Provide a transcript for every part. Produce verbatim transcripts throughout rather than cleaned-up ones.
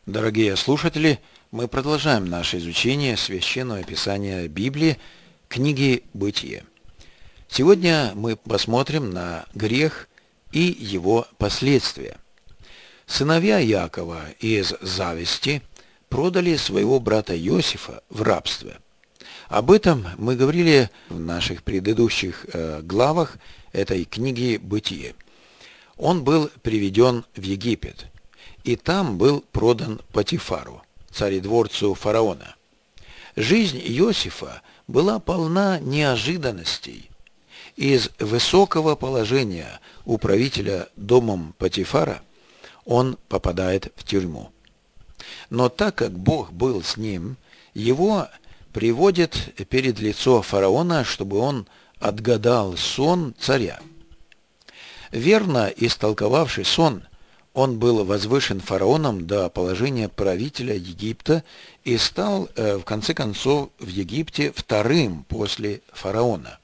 Дорогие слушатели, мы продолжаем наше изучение Священного Писания Библии, книги «Бытие». Сегодня мы посмотрим на грех и его последствия. Сыновья Якова из зависти продали своего брата Иосифа в рабство. Об этом мы говорили в наших предыдущих э, главах этой книги «Бытие». Он был приведен в Египет, и там был продан Потифару, царедворцу фараона. Жизнь Иосифа была полна неожиданностей. Из высокого положения управителя домом Потифара он попадает в тюрьму. Но так как Бог был с ним, его приводят перед лицо фараона, чтобы он отгадал сон царя. Верно истолковавший сон, он был возвышен фараоном до положения правителя Египта и стал, в конце концов, в Египте вторым после фараона.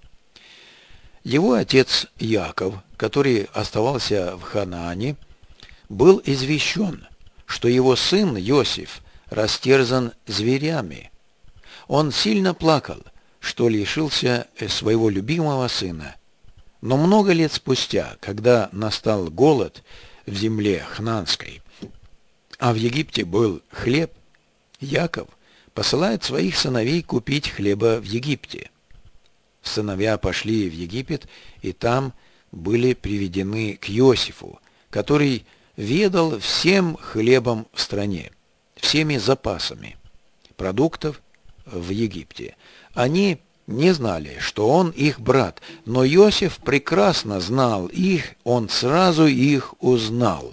Его отец Яков, который оставался в Ханаане, был извещен, что его сын Иосиф растерзан зверями. Он сильно плакал, что лишился своего любимого сына. Но много лет спустя, когда настал голод в земле Хнаанской, а в Египте был хлеб, Яков посылает своих сыновей купить хлеба в Египте. Сыновья пошли в Египет, и там были приведены к Иосифу, который ведал всем хлебом в стране, всеми запасами продуктов в Египте. Они не знали, что он их брат, но Иосиф прекрасно знал их, он сразу их узнал.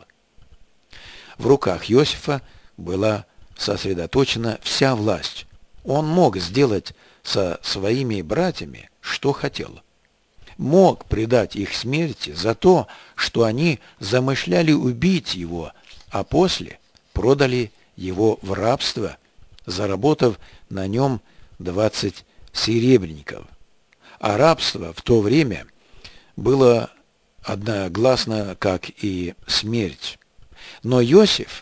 В руках Иосифа была сосредоточена вся власть. Он мог сделать со своими братьями, что хотел. Мог предать их смерти за то, что они замышляли убить его, а после продали его в рабство, заработав на нем двадцать серебряников. А рабство в то время было одногласно, как и смерть. Но Иосиф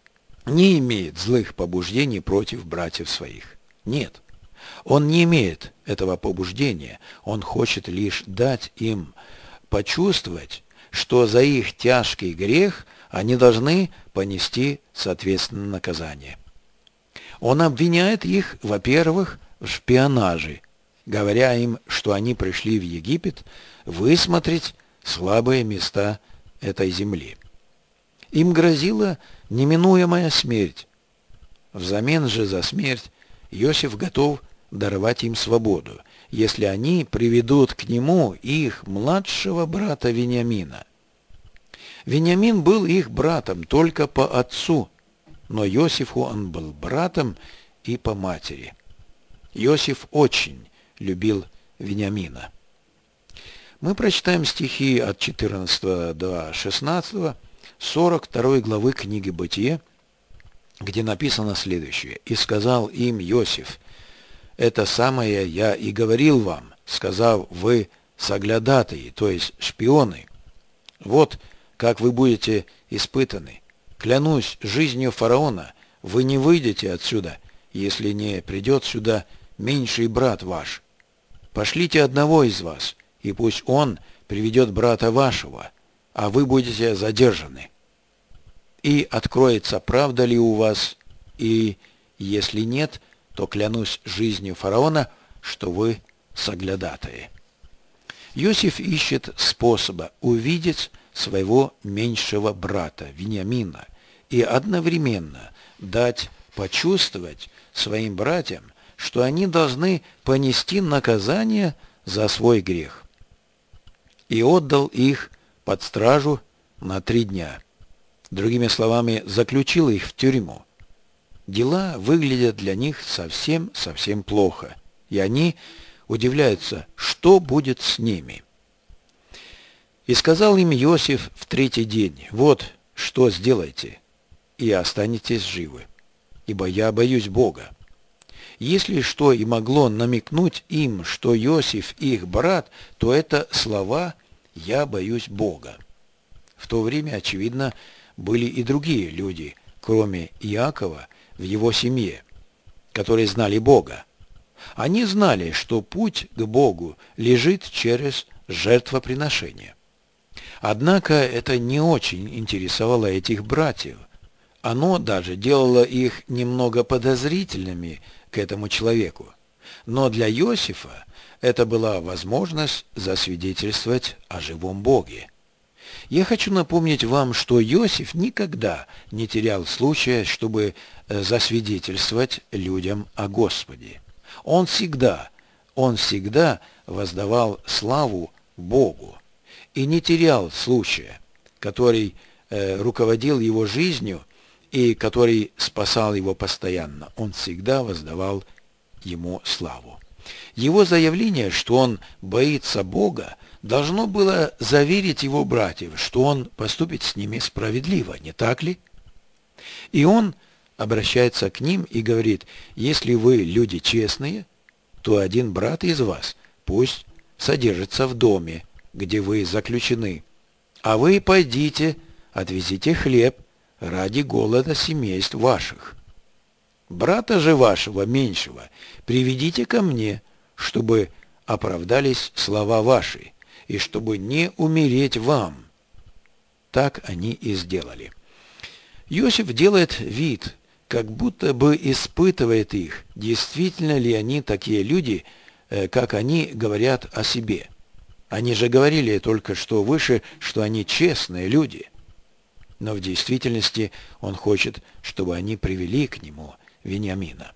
не имеет злых побуждений против братьев своих. Нет, он не имеет этого побуждения. Он хочет лишь дать им почувствовать, что за их тяжкий грех они должны понести соответственное наказание. Он обвиняет их, во-первых, в шпионаже, говоря им, что они пришли в Египет высмотреть слабые места этой земли. Им грозила неминуемая смерть. Взамен же за смерть Иосиф готов даровать им свободу, если они приведут к нему их младшего брата Вениамина. Вениамин был их братом только по отцу, но Иосифу он был братом и по матери. Иосиф очень любил Вениамина. Мы прочитаем стихи от четырнадцатого до шестнадцатого, сорок второй главы книги «Бытие», где написано следующее. «И сказал им Иосиф: это самое я и говорил вам, сказав, вы соглядатые, то есть шпионы. Вот как вы будете испытаны. Клянусь жизнью фараона, вы не выйдете отсюда, если не придет сюда меньший брат ваш. Пошлите одного из вас, и пусть он приведет брата вашего, а вы будете задержаны. И откроется, правда ли у вас, и если нет, то клянусь жизнью фараона, что вы соглядатые». Иосиф ищет способа увидеть своего меньшего брата Вениамина и одновременно дать почувствовать своим братьям, что они должны понести наказание за свой грех. И отдал их под стражу на три дня. Другими словами, заключил их в тюрьму. Дела выглядят для них совсем-совсем плохо, и они удивляются, что будет с ними. «И сказал им Иосиф в третий день: вот что сделайте, и останетесь живы, ибо я боюсь Бога». Если что и могло намекнуть им, что Иосиф их брат, то это слова «я боюсь Бога». В то время, очевидно, были и другие люди, кроме Иакова, в его семье, которые знали Бога. Они знали, что путь к Богу лежит через жертвоприношение. Однако это не очень интересовало этих братьев. Оно даже делало их немного подозрительными к этому человеку. Но для Иосифа это была возможность засвидетельствовать о живом Боге. Я хочу напомнить вам, что Иосиф никогда не терял случая, чтобы засвидетельствовать людям о Господе. Он всегда, он всегда воздавал славу Богу и не терял случая, который э, руководил его жизнью и который спасал его постоянно. Он всегда воздавал ему славу. Его заявление, что он боится Бога, должно было заверить его братьев, что он поступит с ними справедливо, не так ли? И он обращается к ним и говорит: если вы люди честные, то один брат из вас пусть содержится в доме, где вы заключены, а вы пойдите, отвезите хлеб ради голода семейств ваших. Брата же вашего меньшего приведите ко мне, чтобы оправдались слова ваши, и чтобы не умереть вам. Так они и сделали. Иосиф делает вид, как будто бы испытывает их, действительно ли они такие люди, как они говорят о себе. Они же говорили только что выше, что они честные люди. Но в действительности он хочет, чтобы они привели к нему Вениамина.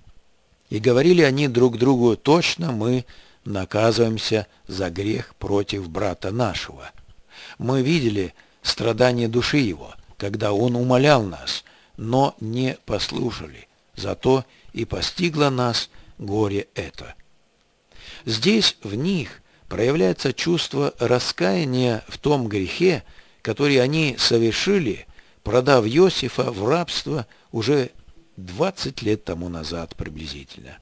И говорили они друг другу: точно мы наказываемся за грех против брата нашего. Мы видели страдания души его, когда он умолял нас, но не послушали. Зато и постигло нас горе это. Здесь в них проявляется чувство раскаяния в том грехе, который они совершили, продав Иосифа в рабство уже двадцать лет тому назад приблизительно.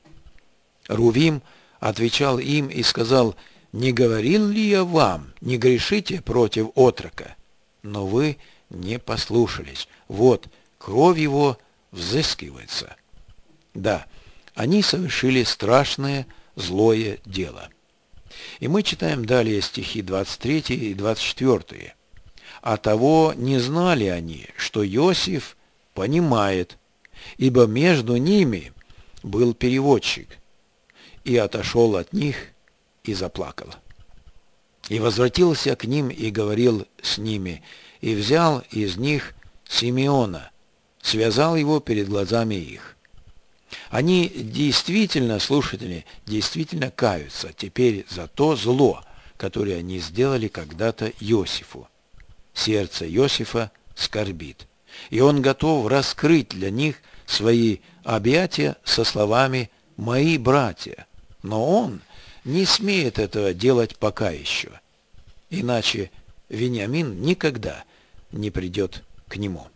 Рувим отвечал им и сказал: «Не говорил ли я вам, не грешите против отрока? Но вы не послушались. Вот, кровь его взыскивается». Да, они совершили страшное, злое дело. И мы читаем далее стихи двадцать три и двадцать четыре. «А того не знали они, что Иосиф понимает, ибо между ними был переводчик, и отошел от них и заплакал. И возвратился к ним и говорил с ними, и взял из них Симеона, связал его перед глазами их». Они действительно, слушатели, действительно каются теперь за то зло, которое они сделали когда-то Иосифу. Сердце Иосифа скорбит, и он готов раскрыть для них свои объятия со словами «мои братья». Но он не смеет этого делать пока еще, иначе Вениамин никогда не придет к нему.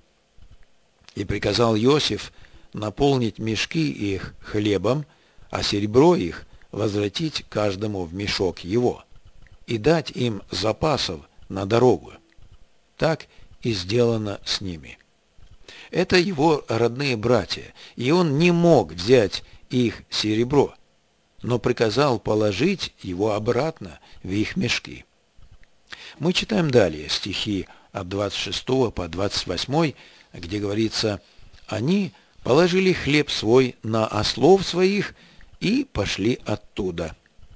И приказал Иосиф наполнить мешки их хлебом, а серебро их возвратить каждому в мешок его, и дать им запасов на дорогу. Так и сделано с ними. Это его родные братья, и он не мог взять их серебро, но приказал положить его обратно в их мешки. Мы читаем далее стихи от двадцать шестого по двадцать восьмой, где говорится: «Они положили хлеб свой на ослов своих и пошли оттуда.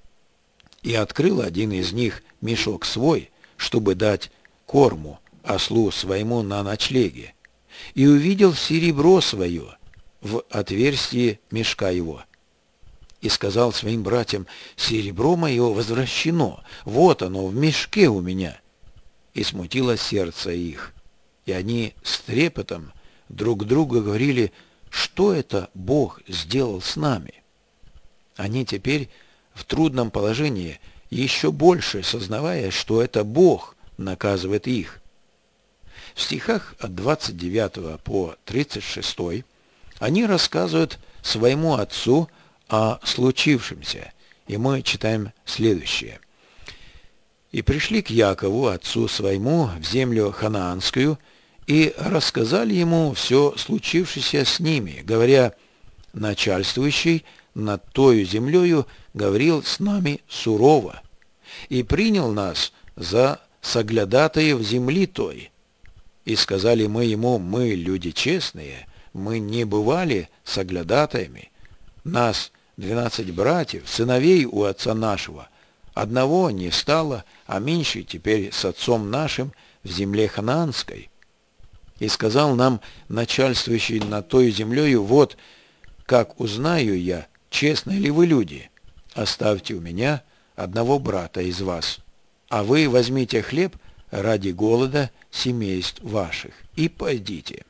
И открыл один из них мешок свой, чтобы дать корму ослу своему на ночлеге, и увидел серебро свое в отверстии мешка его. И сказал своим братьям: серебро мое возвращено, вот оно в мешке у меня. И смутило сердце их, и они с трепетом друг другу говорили: что это Бог сделал с нами? Они теперь в трудном положении, еще больше сознавая, что это Бог наказывает их. В стихах от двадцать девятого по тридцать шестой они рассказывают своему отцу о случившемся, и мы читаем следующее. «И пришли к Якову, отцу своему, в землю ханаанскую, и рассказали ему все случившееся с ними, говоря: начальствующий над тою землею говорил с нами сурово и принял нас за соглядатаев земли той. И сказали мы ему: мы люди честные, мы не бывали соглядатаями. Нас двенадцать братьев, сыновей у отца нашего. Одного не стало, а меньший теперь с отцом нашим в земле ханаанской. И сказал нам начальствующий над той землею: вот как узнаю я, честные ли вы люди, оставьте у меня одного брата из вас, а вы возьмите хлеб ради голода семейств ваших и пойдите,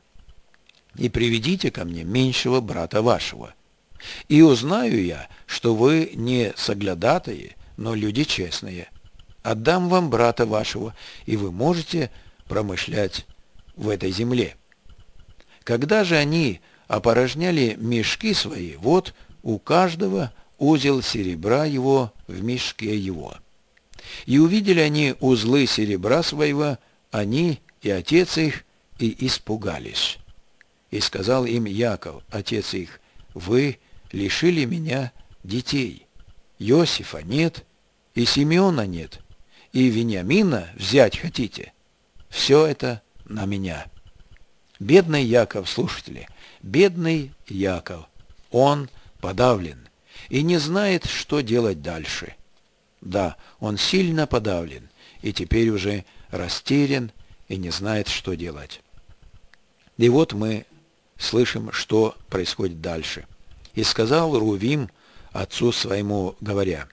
и приведите ко мне меньшего брата вашего. И узнаю я, что вы не соглядатые, но люди честные. Отдам вам брата вашего, и вы можете промышлять в этой земле. Когда же они опорожняли мешки свои, вот у каждого узел серебра его в мешке его. И увидели они узлы серебра своего, они и отец их, и испугались. И сказал им Яков, отец их: вы лишили меня детей. Иосифа нет, и Симеона нет, и Вениамина взять хотите. Все это на меня. Бедный Яков, слушатели, бедный Яков, он подавлен и не знает, что делать дальше. Да, он сильно подавлен и теперь уже растерян и не знает, что делать. И вот мы слышим, что происходит дальше. «И сказал Рувим отцу своему, говоря: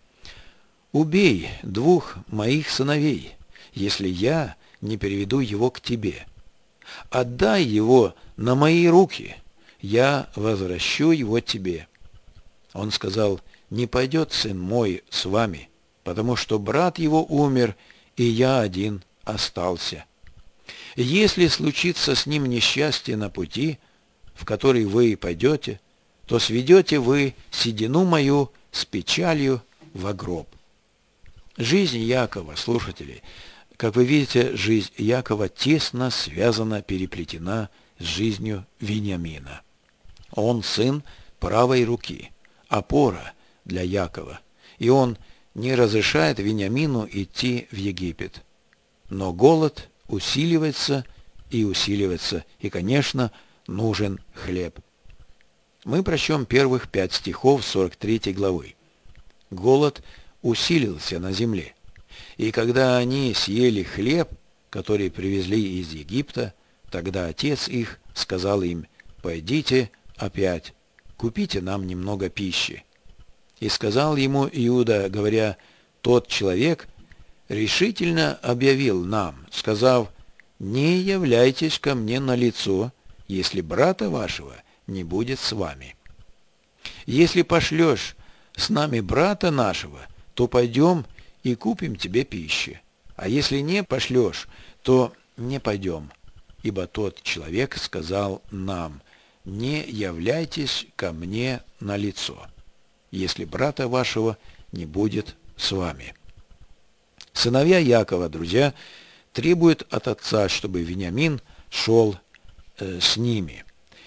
убей двух моих сыновей, если я не переведу его к тебе. Отдай его на мои руки, я возвращу его тебе». Он сказал: не пойдет сын мой с вами, потому что брат его умер, и я один остался. Если случится с ним несчастье на пути, в который вы пойдете, то сведете вы седину мою с печалью во гроб. Жизнь Якова, слушатели, как вы видите, жизнь Якова тесно связана, переплетена с жизнью Вениамина. Он сын правой руки, опора для Якова, и он не разрешает Вениамину идти в Египет. Но голод усиливается и усиливается, и, конечно, нужен хлеб. Мы прочтем первых пять стихов сорок третьей главы. Голод усилился на земле, и когда они съели хлеб, который привезли из Египта, тогда отец их сказал им: пойдите опять, купите нам немного пищи. И сказал ему Иуда, говоря: тот человек решительно объявил нам, сказав: не являйтесь ко мне на лицо, если брата вашего не будет с вами. Если пошлешь с нами брата нашего, то пойдем и купим тебе пищи. А если не пошлешь, то не пойдем. Ибо тот человек сказал нам: не являйтесь ко мне на лицо, если брата вашего не будет с вами. Сыновья Якова, друзья, требуют от отца, чтобы Вениамин шел э, с ними.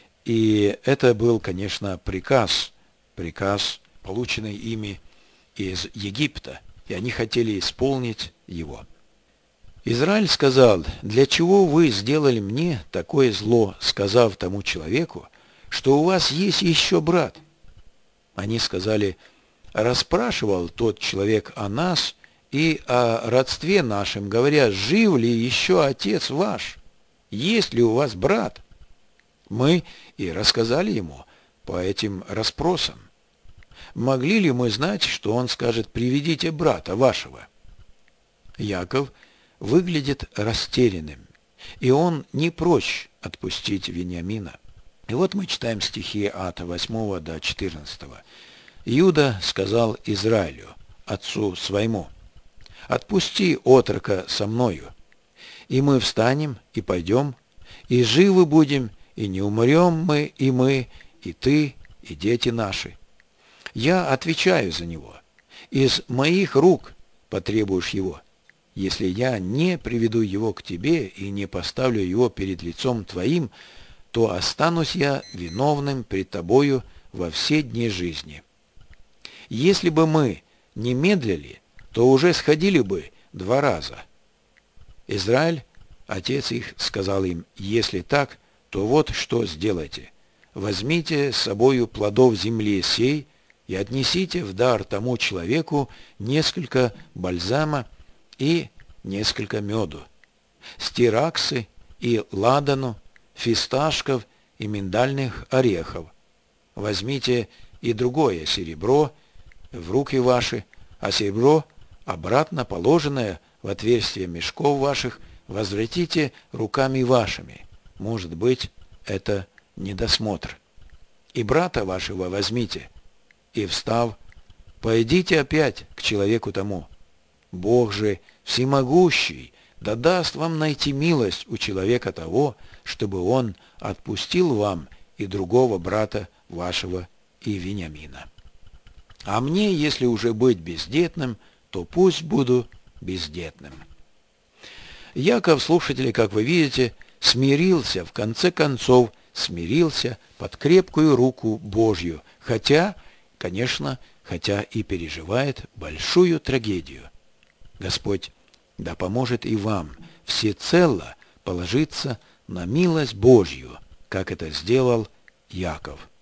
И это был, конечно, приказ, приказ, полученный ими из Египта, и они хотели исполнить его. Израиль сказал: для чего вы сделали мне такое зло, сказав тому человеку, что у вас есть еще брат? Они сказали: расспрашивал тот человек о нас и о родстве нашем, говоря: жив ли еще отец ваш? Есть ли у вас брат? Мы и рассказали ему по этим расспросам. Могли ли мы знать, что он скажет: приведите брата вашего? Яков выглядит растерянным, и он не прочь отпустить Вениамина. И вот мы читаем стихи от восьмого до четырнадцатого. Иуда сказал Израилю, отцу своему: отпусти отрока со мною, и мы встанем и пойдем, и живы будем, и не умрем мы, и мы, и ты, и дети наши. Я отвечаю за него. Из моих рук потребуешь его. если я не приведу его к тебе и не поставлю его перед лицом твоим, то останусь я виновным пред тобою во все дни жизни. Если бы мы не медлили, то уже сходили бы два раза. Израиль, отец их, сказал им: если так, то вот что сделайте. Возьмите с собою плодов земли сей и отнесите в дар тому человеку несколько бальзама и несколько меду, стираксы и ладану, фисташков и миндальных орехов. Возьмите и другое серебро в руки ваши, а серебро, обратно положенное в отверстие мешков ваших, возвратите руками вашими. Может быть, это недосмотр. И брата вашего возьмите, и, встав, пойдите опять к человеку тому. Бог же всемогущий да даст вам найти милость у человека того, чтобы он отпустил вам и другого брата вашего и Вениамина. А мне, если уже быть бездетным, то пусть буду бездетным. Яков, слушатели, как вы видите, смирился, в конце концов, смирился под крепкую руку Божью, хотя, конечно, хотя и переживает большую трагедию. Господь да поможет и вам всецело положиться на милость Божью, как это сделал Яков.